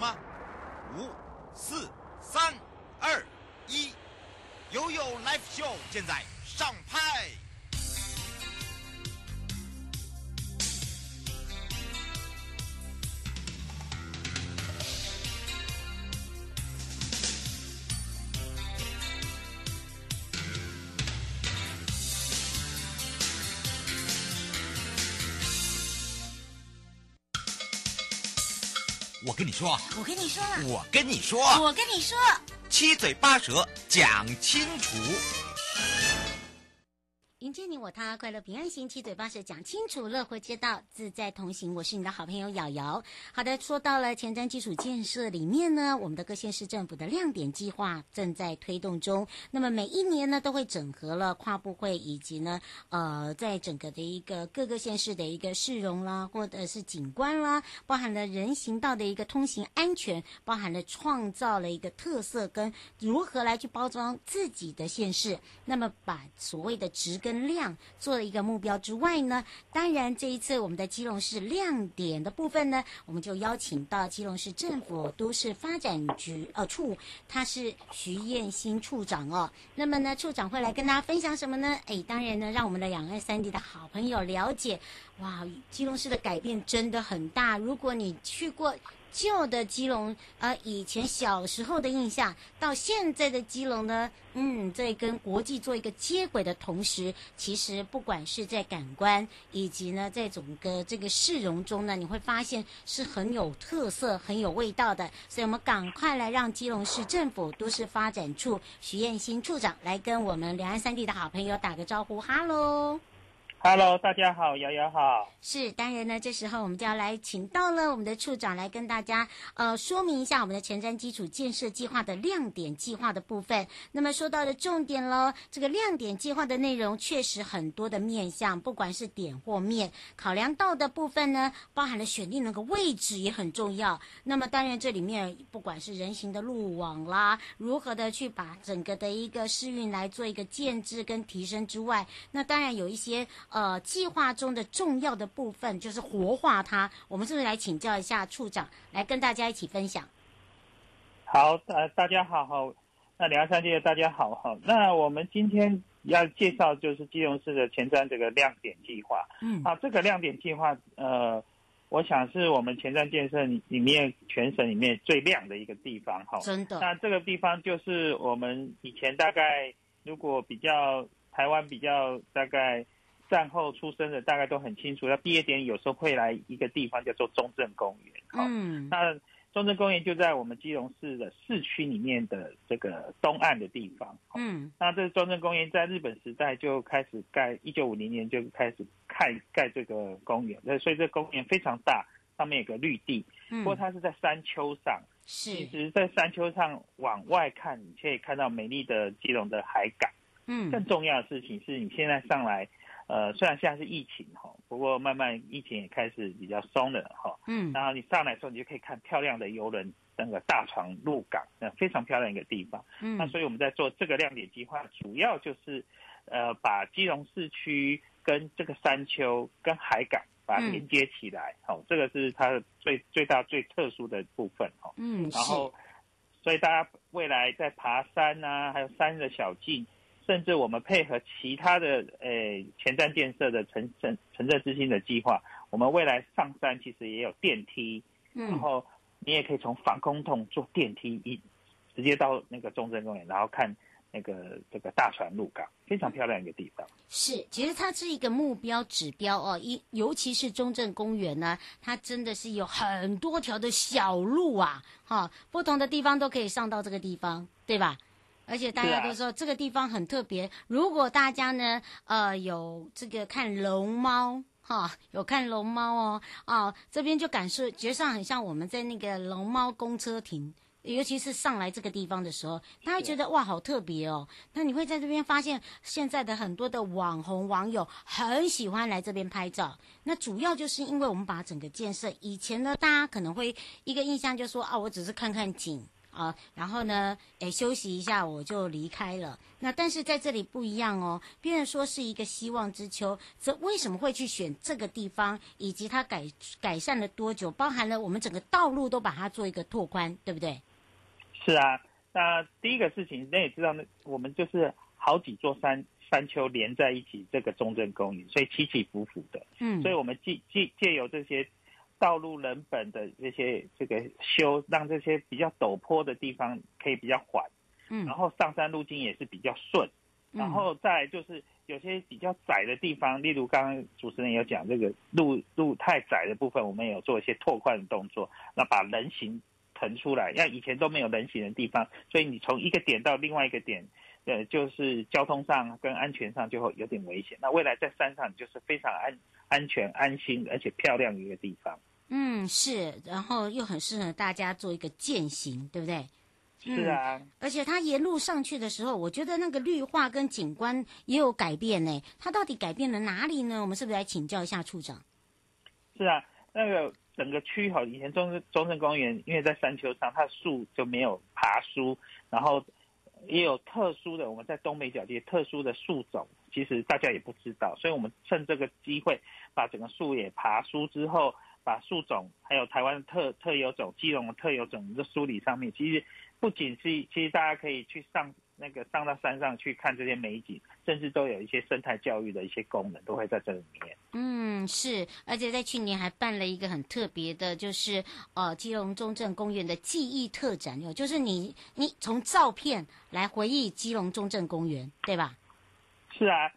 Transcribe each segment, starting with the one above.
吗？5、4、3、2、1，悠悠 Live Show 现在上拍。我跟你说， 我跟你说了， 我跟你说， 我跟你说， 七嘴八舌讲清楚。 迎接你我他，快乐平安行，七嘴八舌讲清楚，乐活街道自在同行。我是你的好朋友瑶瑶。好的，说到了前瞻基础建设里面呢，我们的各县市政府的亮点计划正在推动中。那么每一年呢，都会整合了跨部会以及呢，在整个的一个各个县市的一个市容啦，或者是景观啦，包含了人行道的一个通行安全，包含了创造了一个特色跟如何来去包装自己的县市。那么把所谓的质跟量做了一个目标之外呢，当然这一次我们的基隆市亮点的部分呢，我们就邀请到基隆市政府都市发展局处，他是徐燕新处长哦。那么呢，处长会来跟大家分享什么呢？当然呢，让我们的两岸三地的好朋友了解，哇，基隆市的改变真的很大。如果你去过旧的基隆，以前小时候的印象，到现在的基隆呢，在跟国际做一个接轨的同时，其实不管是在感官，以及呢，在整个这个市容中呢，你会发现是很有特色、很有味道的。所以我们赶快来让基隆市政府都市发展处徐燕新处长来跟我们两岸三地的好朋友打个招呼，哈喽。 Hello， 大家好，瑶瑶好。 是，当然呢，这时候我们就要来请到了我们的处长来跟大家说明一下我们的前瞻基础建设计划的亮点计划的部分。那么说到的重点咯，这个亮点计划的内容确实很多的面向，不管是点或面，考量到的部分呢，包含了选定那个位置也很重要。那么当然这里面不管是人行的路网啦，如何的去把整个的一个市运来做一个建制跟提升之外，那当然有一些计划中的重要的部分就是活化它。我们是不是来请教一下处长，来跟大家一起分享？ 好，大家好，那两岸三地的大家好。那我们今天要介绍就是基隆市的前瞻这个亮点计划。这个亮点计划，我想是我们前瞻建设里面全省里面最亮的一个地方哈。 真的。 那这个地方就是我们以前大概如果比较台湾比较大概战后出生的大概都很清楚，那毕业典礼有时候会来一个地方叫做中正公园。那中正公园就在我们基隆市的市区里面的这个东岸的地方。那这中正公园在日本时代就开始盖，1950年就开始盖这个公园，所以这个公园非常大，上面有个绿地。不过它是在山丘上，其实在山丘上往外看，你可以看到美丽的基隆的海港。更重要的事情是你现在上来，虽然现在是疫情不过慢慢疫情也开始比较松了然后你上来的时候，你就可以看漂亮的邮轮那个大船入港，非常漂亮一个地方。那所以我们在做这个亮点计划，主要就是把基隆市区跟这个山丘跟海港把它连接起来。这个是它最大最特殊的部分然后所以大家未来在爬山啊，还有山的小径，甚至我们配合其他的前瞻建设的城镇之星的计划，我们未来上山其实也有电梯，然后你也可以从防空洞坐电梯直接到那个中正公园，然后看那个这个大船入港，非常漂亮一个地方。 是，其实它是一个目标指标哦，尤其是中正公园呢，它真的是有很多条的小路啊，不同的地方都可以上到这个地方，对吧？而且大家都说这个地方很特别，如果大家呢有这个看龙猫有看龙猫这边就觉上很像我们在那个龙猫公车亭，尤其是上来这个地方的时候，他会觉得哇好特别哦。那你会在这边发现现在的很多的网红网友很喜欢来这边拍照，那主要就是因为我们把整个建设，以前呢大家可能会一个印象就说我只是看看景啊，然后呢，休息一下我就离开了。那但是在这里不一样哦，别人说是一个希望之丘，这为什么会去选这个地方，以及它改善了多久，包含了我们整个道路都把它做一个拓宽，对不对？ 是啊，那第一个事情，你也知道，我们就是好几座山丘连在一起，这个中正公园，所以起起伏伏的。所以我们借由这些道路人本的这个修，让这些比较陡坡的地方可以比较缓，然后上山路径也是比较顺，然后再来就是有些比较窄的地方，例如刚刚主持人有讲这个路太窄的部分，我们也有做一些拓宽的动作，那把人行腾出来，因为以前都没有人行的地方，所以你从一个点到另外一个点，就是交通上跟安全上就会有点危险。那未来在山上就是非常安全、安心而且漂亮的一个地方。 是，然后又很适合大家做一个健行，对不对？ 是啊， 而且它沿路上去的时候，我觉得那个绿化跟景观也有改变呢。它到底改变了哪里呢？我们是不是来请教一下处长？ 是啊，那个整个区以前中正公园，因为在山丘上，它的树就没有爬疏，然后也有特殊的，我们在东北角这些特殊的树种，其实大家也不知道，所以我们趁这个机会把整个树也爬疏之后，把树种还有台湾的特有种、基隆的特有种的梳理上面，其实不仅是，其实大家可以去上到山上去看这些美景，甚至都有一些生态教育的一些功能都会在这里面。 是，而且在去年还办了一个很特别的，就是基隆中正公园的记忆特展，就是你从照片来回忆基隆中正公园，对吧？是啊，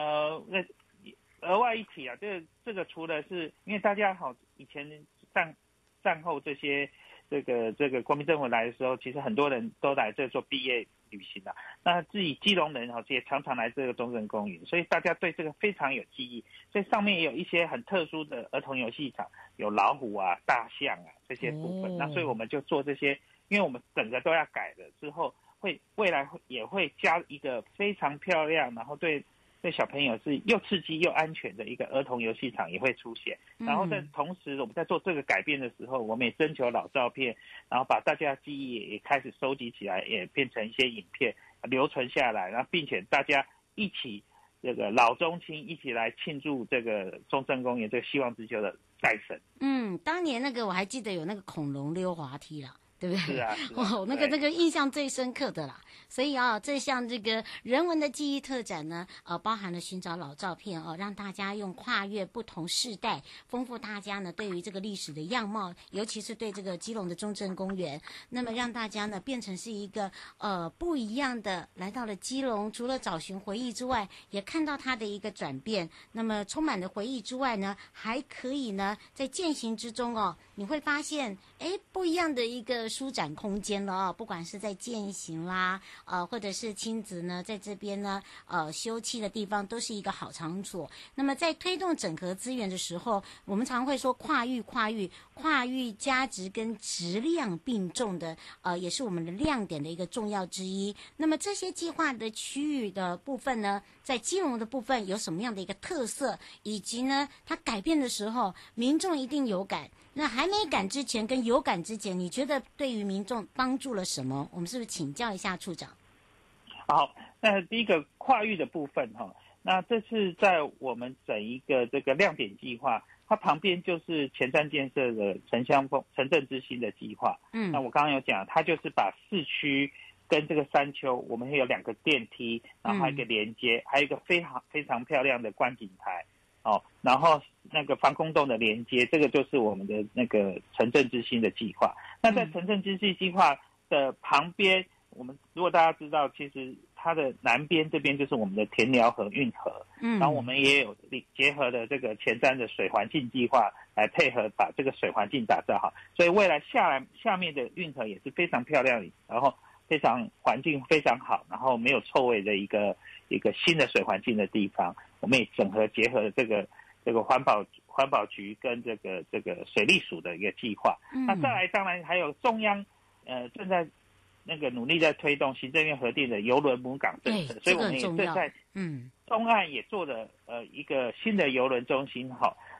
额外一提啊，这个除了是因为大家好以前战后这些这个国民政府来的时候，其实很多人都来这做毕业旅行啊。那自己基隆人也常常来这个中正公园，所以大家对这个非常有记忆。所以上面也有一些很特殊的儿童游戏场，有老虎啊、大象啊这些部分。那所以我们就做这些，因为我们整个都要改了之后，未来也会加一个非常漂亮，然后对小朋友是又刺激又安全的一个儿童游戏场也会出现。然后在同时我们在做这个改变的时候，我们也征求老照片，然后把大家的记忆也开始收集起来，也变成一些影片留存下来，然后并且大家一起这个老中青一起来庆祝这个中正公园这个希望之丘的再生。 当年那个我还记得有那个恐龙溜滑梯啦，对不对？ 是啊， 那个印象最深刻的啦。所以这项这个人文的记忆特展呢，包含了寻找老照片让大家用跨越不同世代，丰富大家呢对于这个历史的样貌，尤其是对这个基隆的中正公园，那么让大家呢变成是一个不一样的来到了基隆，除了找寻回忆之外，也看到它的一个转变。那么充满了回忆之外呢，还可以呢在践行之中你会发现不一样的一个舒展空间了不管是在践行啦，或者是亲子呢在这边呢休憩的地方，都是一个好场所。那么在推动整合资源的时候，我们常会说跨域价值跟质量并重的也是我们的亮点的一个重要之一。那么这些计划的区域的部分呢，在基隆的部分有什么样的一个特色，以及呢它改变的时候民众一定有感，那还没感之前跟有感之前，你觉得对于民众帮助了什么？我们是不是请教一下处长？ 好，那第一个跨域的部分那这次在我们整一个这个亮点计划，它旁边就是前瞻建设的城镇之星的计划。那我刚刚有讲，它就是把市区跟这个山丘，我们会有2个电梯，然后还有一个连接，还有一个非常非常漂亮的观景台然后那个防空洞的连接，这个就是我们的那个城镇之星的计划。那在城镇之星计划的旁边，我们如果大家知道，其实它的南边这边就是我们的田寮河运河，然后我们也有结合了这个前瞻的水环境计划来配合，把这个水环境打造好，所以未来下面的运河也是非常漂亮，然后非常环境非常好，然后没有臭味的一个新的水环境的地方。我们也整合结合了这个环保局跟这个水利署的一个计划。那再来当然还有中央正在那个努力在推动行政院核定的邮轮母港政策，所以我们也正在东岸也做了一个新的邮轮中心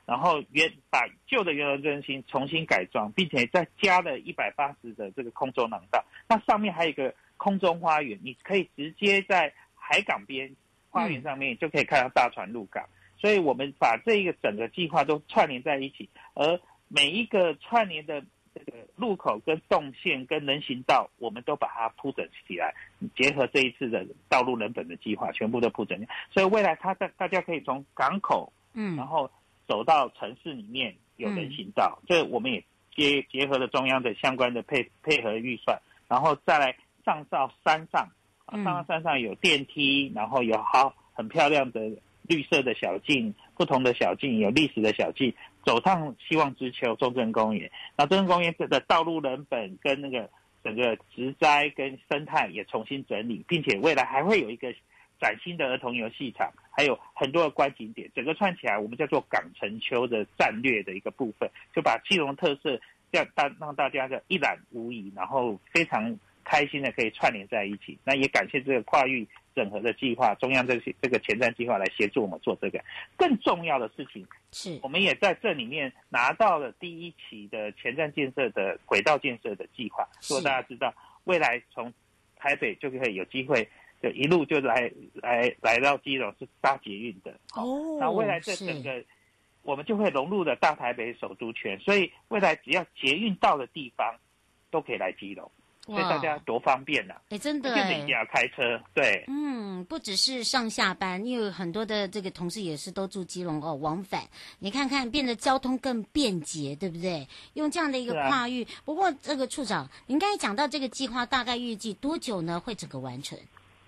然后把旧的邮轮中心重新改装，并且再加了180的这个空中廊道。那上面还有一个空中花园，你可以直接在海港边花园上面就可以看到大船入港。所以我们把这一个整个计划都串联在一起，而每一个串联的这个路口跟动线跟人行道，我们都把它铺整起来，结合这一次的道路人本的计划，全部都铺整。所以未来大家可以从港口，然后走到城市里面有人行道，这我们也结合了中央的相关的配合预算，然后再来上到山上，上到山上有电梯，然后有很漂亮的绿色的小径，不同的小径，有历史的小径，走趟希望之丘中正公园。那中正公园的道路人本跟那个整个植栽跟生态也重新整理，并且未来还会有一个崭新的儿童游戏场，还有很多的观景点，整个串起来我们叫做港城丘的战略的一个部分，就把基隆特色让大家的一览无遗，然后非常开心的可以串联在一起。那也感谢这个跨域整合的计划，中央这个前瞻计划来协助我们做这个。更重要的事情是，我们也在这里面拿到了第一期的前瞻建设的轨道建设的计划，所以大家知道未来从台北就可以有机会就一路就来到基隆是搭捷运的。那未来这整个我们就会融入了大台北首都圈，所以未来只要捷运到的地方都可以来基隆。所以大家多方便啊！ 真的一定要开车，对， 不只是上下班，因为很多的这个同事也是都住基隆往返，你看看变得交通更便捷，对不对？用这样的一个跨域。不过这个处长，您刚才讲到这个计划大概预计多久呢？会整个完成？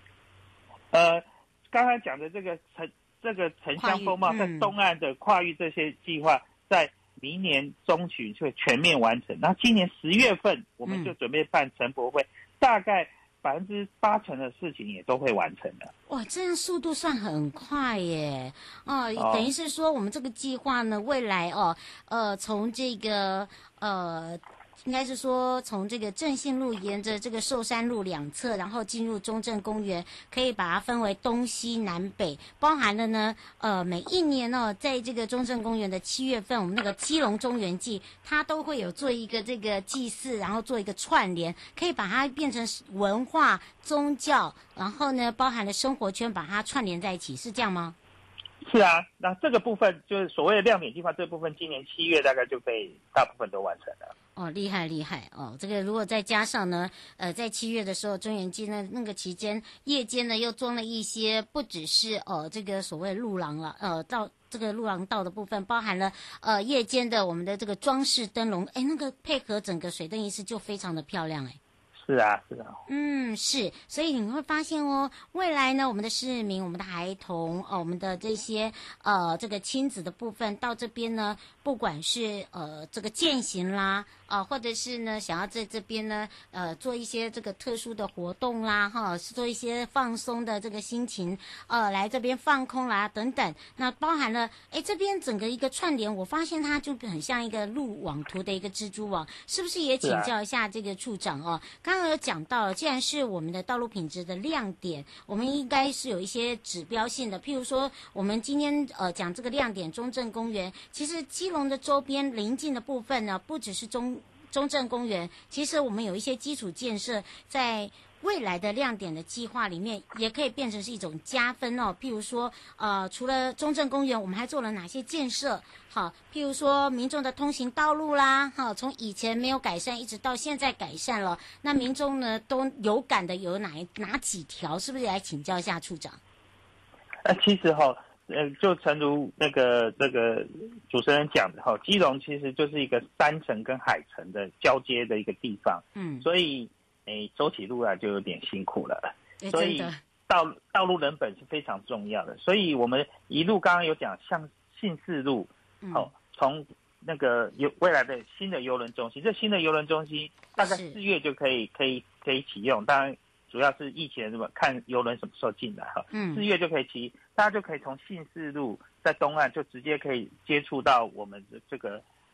刚才讲的这个城乡风貌在东岸的跨域这些计划，在明年中旬就会全面完成，然后今年10月份我们就准备办城博会，大概80%的事情也都会完成了。 哇，这样速度算很快耶！等于是说我们这个计划呢，未来从这个应该是说从这个正信路沿着这个寿山路两侧，然后进入中正公园，可以把它分为东西南北，包含了呢每一年在这个中正公园的7月份，我们那个基隆中元祭，它都会有做一个这个祭祀，然后做一个串联，可以把它变成文化宗教，然后呢包含了生活圈，把它串联在一起，是这样吗？ 是啊，那这个部分就是所谓的亮点计划，这部分今年7月大概就被大部分都完成了。 厉害这个如果再加上呢在7月的时候中元祭那个期间，夜间呢又装了一些不只是这个所谓路廊了到这个路廊道的部分，包含了夜间的我们的这个装饰灯笼，那个配合整个水灯仪式就非常的漂亮是啊， 是，所以你会发现未来呢，我们的市民、我们的孩童我们的这些这个亲子的部分到这边呢，不管是这个健行啦或者是呢想要在这边呢做一些这个特殊的活动啦做一些放松的这个心情来这边放空啦等等，那包含了这边整个一个串联，我发现它就很像一个路网图的一个蜘蛛网，是不是也请教一下这个处长刚刚有讲到了，既然是我们的道路品质的亮点，我们应该是有一些指标性的，譬如说我们今天讲这个亮点中正公园，其实基隆的周边邻近的部分呢，不只是中正公园，其实我们有一些基础建设在未来的亮点的计划里面也可以变成是一种加分譬如说除了中正公园，我们还做了哪些建设？譬如说民众的通行道路啦从以前没有改善一直到现在改善了，那民众呢都有感的有哪几条？是不是来请教一下处长？ 其实就诚如那个主持人讲的基隆其实就是一个山城跟海城的交接的一个地方，所以走起路来就有点辛苦了，所以道路人本是非常重要的，所以我们一路刚刚有讲像信四路，从那个未来的新的邮轮中心，这新的邮轮中心大概4月就可以启用，当然主要是疫情看邮轮什么时候进来4月就可以大家就可以从信四路在东岸就直接可以接触到我们的这个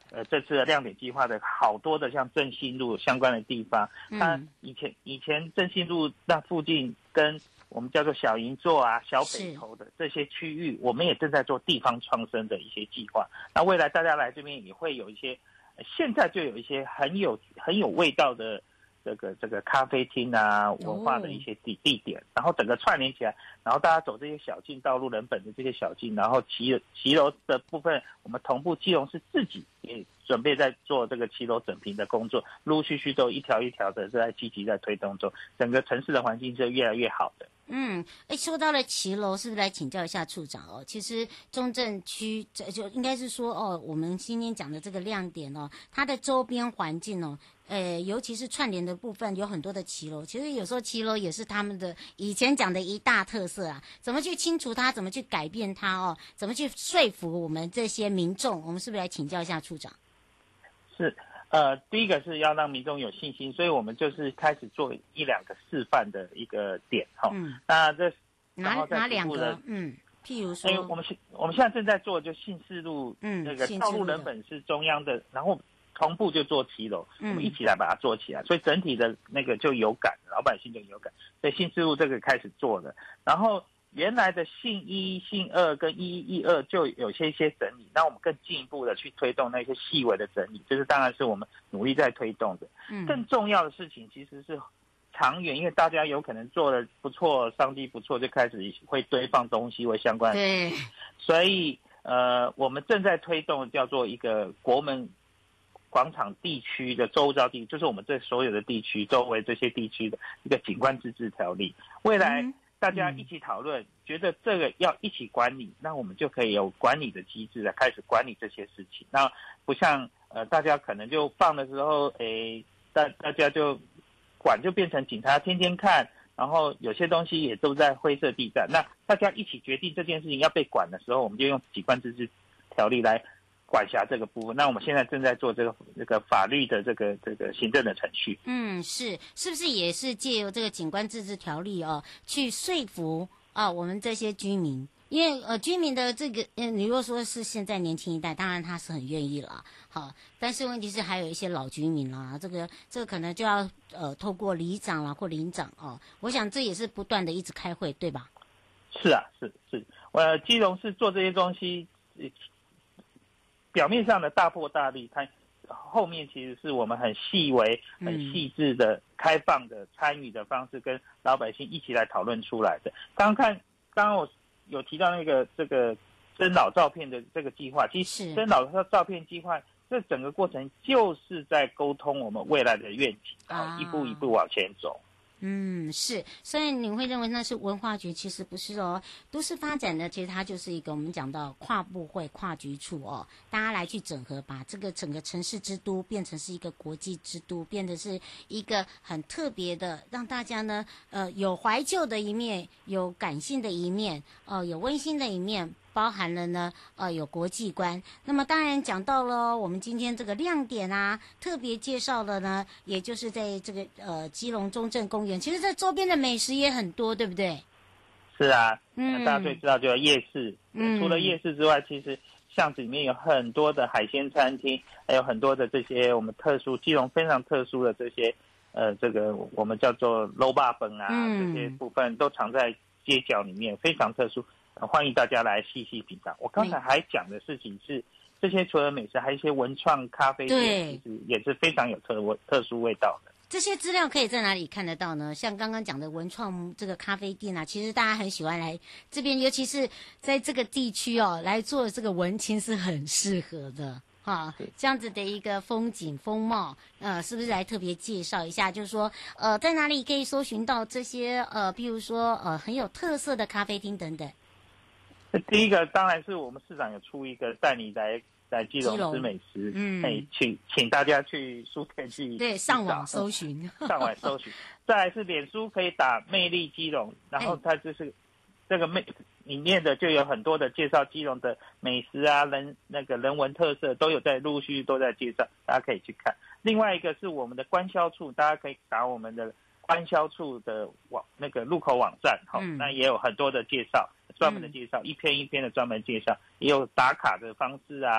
这次的亮点计划的好多的像正信路相关的地方，它以前正信路那附近跟我们叫做小银座啊、小北投的这些区域，我们也正在做地方创生的一些计划。那未来大家来这边也会有一些，现在就有一些很有味道的这个咖啡厅啊，文化的一些地点，然后整个串联起来，然后大家走这些小径道路，人本的这些小径，然后骑楼的部分，我们同步基隆市自己也准备在做这个骑楼整平的工作，陆陆续续都一条一条的在积极在推动中，整个城市的环境是越来越好的。 说到了骑楼，是不是来请教一下处长哦？其实中正区就应该是说我们今天讲的这个亮点它的周边环境尤其是串联的部分有很多的骑楼，其实有时候骑楼也是他们的以前讲的一大特色啊。怎么去清除它，怎么去改变它怎么去说服我们这些民众？我们是不是来请教一下处长？是。 第一个是要让民众有信心，所以我们就是开始做1-2个示范的一个点那这哪两个？譬如说， 我们现在正在做就信四路，那个道路人本是中央的，然后同步就做骑楼，我们一起来把它做起来，所以整体的那个就有感，老百姓就有感，所以信四路这个开始做了，然后原来的信1、信2跟1112就有些整理，那我们更进一步的去推动那些细微的整理，这是当然是我们努力在推动的。更重要的事情其实是长远，因为大家有可能做的不错，商机不错，就开始会堆放东西或相关的事情，所以我们正在推动叫做一个国门广场地区的周遭地，就是我们这所有的地区周围这些地区的一个景观自治条例，未来大家一起讨论，觉得这个要一起管理，那我们就可以有管理的机制来开始管理这些事情。那不像大家可能就放的时候，大家就管就变成警察天天看，然后有些东西也都在灰色地带。那大家一起决定这件事情要被管的时候，我们就用景观自治条例来管辖这个部分。那我们现在正在做这个法律的这个行政的程序。 是不是也是借由这个景观自治条例去说服我们这些居民？因为居民的这个你如果说是现在年轻一代，当然他是很愿意啦，好，但是问题是还有一些老居民啦，这个可能就要透过里长啦或邻长我想这也是不断的一直开会，对吧？ 是啊，是，基隆市做这些东西，表面上的大破大立，它后面其实是我们很细微、很细致的、开放的参与的方式，跟老百姓一起来讨论出来的。刚刚我有提到这个征老照片的这个计划，其实征老照片计划这整个过程就是在沟通我们未来的愿景，然后一步一步往前走。 是，虽然你会认为那是文化局，其实不是都市发展呢，其实它就是一个我们讲到跨部会、跨局处大家来去整合，把这个整个城市之都变成是一个国际之都，变得是一个很特别的，让大家呢有怀旧的一面，有感性的一面，有温馨的一面。包含了呢，有国际观。那么当然讲到了我们今天这个亮点特别介绍了呢，也就是在这个基隆中正公园，其实这周边的美食也很多，对不对？ 是啊，大家最知道就是夜市。除了夜市之外，其实巷子里面有很多的海鲜餐厅，还有很多的这些我们基隆非常特殊的这些这个我们叫做肉霸本这些部分都藏在街角里面，非常特殊。欢迎大家来细细品尝。我刚才还讲的事情是，这些除了美食，还有一些文创咖啡店，其实也是非常有特殊味道的。 这些资料可以在哪里看得到呢？像刚刚讲的文创这个咖啡店其实大家很喜欢来这边，尤其是在这个地区来做这个文青是很适合的。这样子的一个风景风貌，是不是来特别介绍一下？就是说，在哪里可以搜寻到这些比如说很有特色的咖啡厅等等？ 第一个当然是我们市长有出一个带你来基隆吃美食，请大家去书店去上网搜寻， 再来是脸书可以打魅力基隆，然后它就是这个里面的就有很多的介绍基隆的美食人文特色都有在陆续都在介绍，大家可以去看。另外一个是我们的官销处，大家可以打我们的官销处的入口网站，那也有很多的介绍，专门的介绍，一篇一篇的专门介绍，也有打卡的方式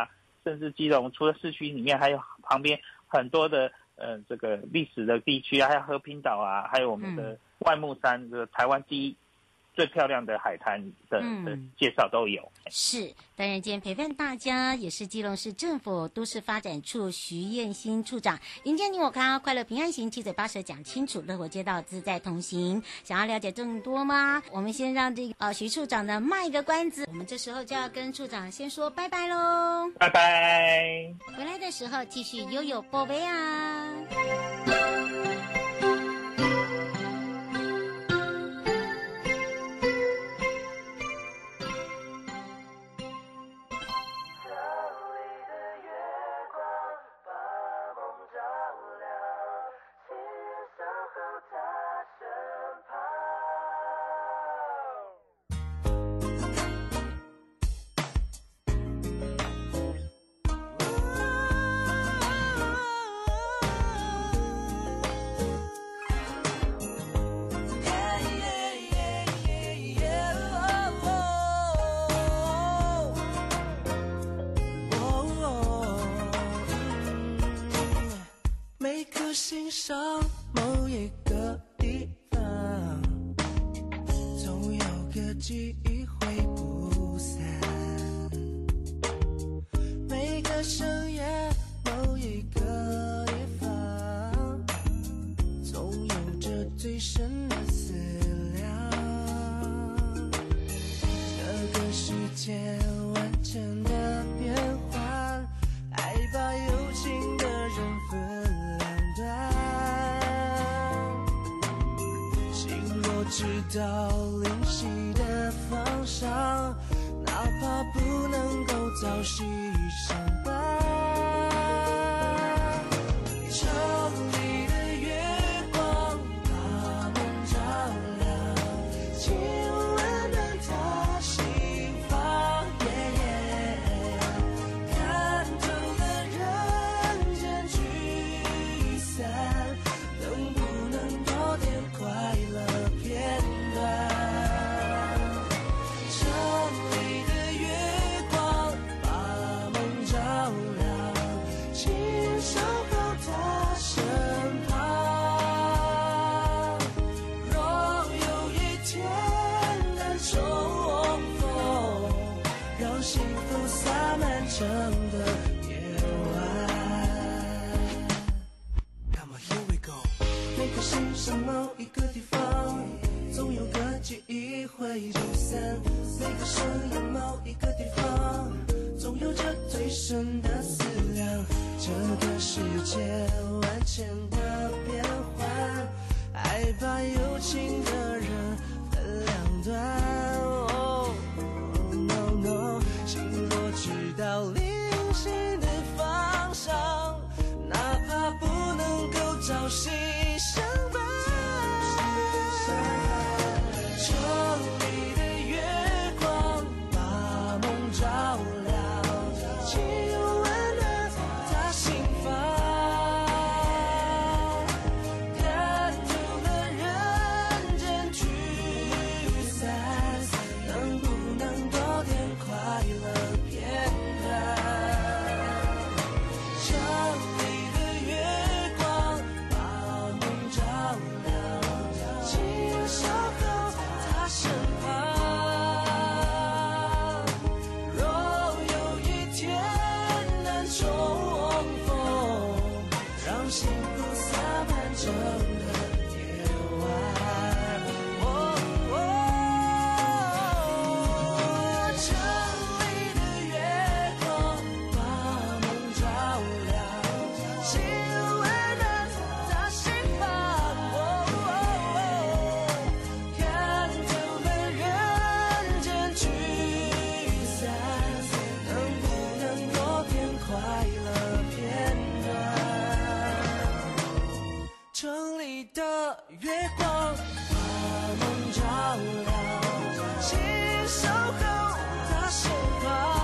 甚至基隆除了市区里面，还有旁边很多的这个历史的地区啊，还有和平岛啊，还有我们的万木山，这个台湾第一最漂亮的海滩的介绍都有。 是，当然今天陪伴大家也是基隆市政府都市发展处徐燕欣处长，迎接你我他，快乐平安行，七嘴八舌讲清楚，乐活街道自在同行。想要了解更多吗？我们先让这个徐处长呢卖一个关子，我们这时候就要跟处长先说拜拜喽， 拜拜。 回来的时候继续悠悠宝贝啊。 欣赏某一个地方，总有个记忆会不散。每个深夜，某一个地方，总有着最深的思量。这个世界完整的变换，爱把有情的人分。心若知道灵犀的方向，哪怕不能够早熄伤疤。城里的月光把梦照亮，亲吻暖他心房。看透了人间聚散，能不能多点快乐片段？城里的月光把梦照亮，请守候他身旁。若有一天能重逢，让幸福洒满整个夜晚。Come on, here we go。每颗心上某一个地方，总有个记忆会不散。每个深夜某一个地方，总有着最深的思量。这个世界万千的变换，爱把有情的人分两端。Oh, no, no， 心若知道灵犀的方向，哪怕不能够朝夕相伴。城里的月光把梦照亮，请温暖他心房。看透了人间聚散，能不能多点快乐片段？城里的月光把梦照亮，请守候他身旁。若有一天能重逢，让幸福洒满整个夜晚。城里的月光把梦照亮，请温暖他心房。看透了人间聚散，能不能多点快乐片段？城里的月光把梦照亮，请守候他身旁。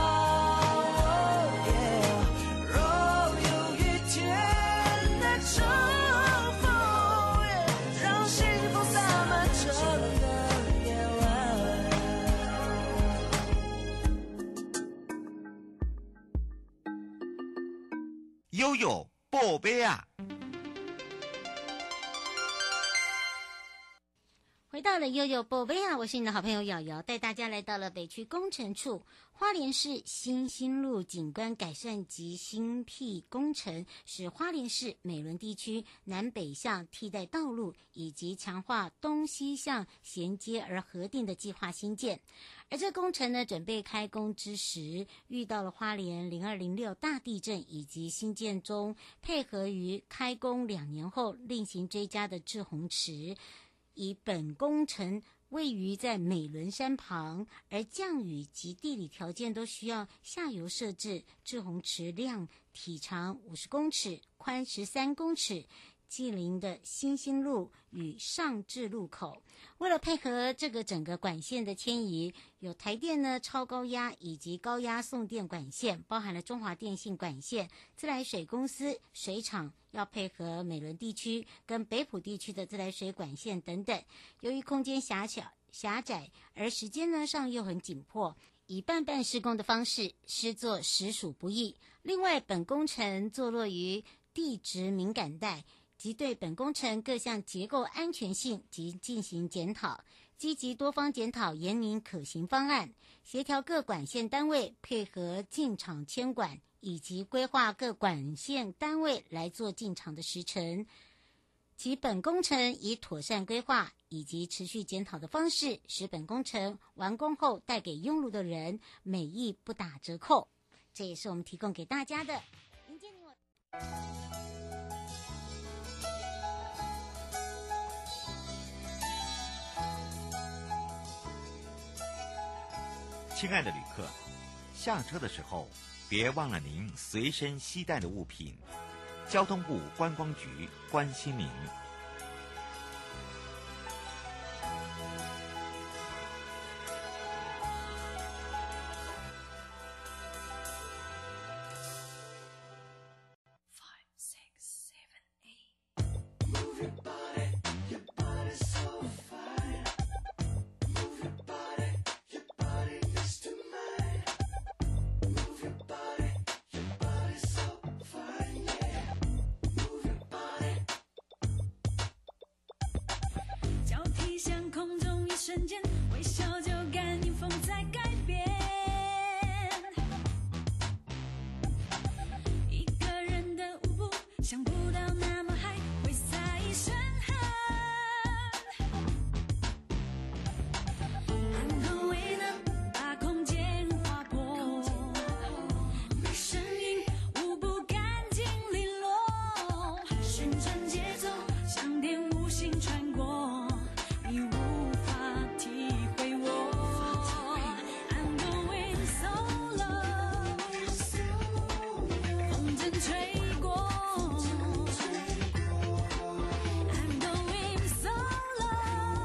若有一天能重逢，让幸福洒满整个夜晚。 悠悠宝贝啊！ 回到了悠悠宝贝啊，我是你的好朋友瑶瑶，带大家来到了北区工程处花莲市新兴路景观改善及新辟工程，是花莲市美仑地区南北向替代道路以及强化东西向衔接而核定的计划新建。而这工程呢，准备开工之时，遇到了花莲0206大地震以及新建中配合于开工2年后另行追加的滞洪池。以本工程位于在美仑山旁，而降雨及地理条件都需要下游设置滞洪池，量体长50公尺，宽13公尺，近邻的新兴路与上智路口。为了配合这个整个管线的迁移，有台电呢超高压以及高压送电管线，包含了中华电信管线、自来水公司、水厂，要配合美仑地区跟北埔地区的自来水管线等等。由于空间狭窄，而时间呢上又很紧迫，以半施工的方式施作实属不易。另外，本工程坐落于地质敏感带，即对本工程各项结构安全性及进行检讨，积极多方检讨，研拟可行方案，协调各管线单位配合进场牵管，以及规划各管线单位来做进场的时程。其本工程以妥善规划以及持续检讨的方式，使本工程完工后带给用路的人美意不打折扣。这也是我们提供给大家的。迎接你我。 亲爱的旅客，下车的时候别忘了您随身携带的物品。交通部观光局关心您。 瞬间微笑就感应风在改变，一个人的舞步想不到那么还会洒一身汗，然后未能把空间划破，没声音舞步干净利落，旋转节奏像电无形穿过，你无体会我 I'm going solo， 风筝吹过 I'm going solo，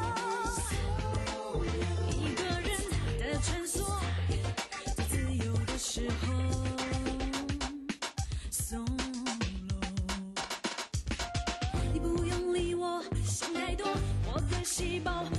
一个人的穿梭，在自由的时候 solo， 你不用理我想太多，我的细胞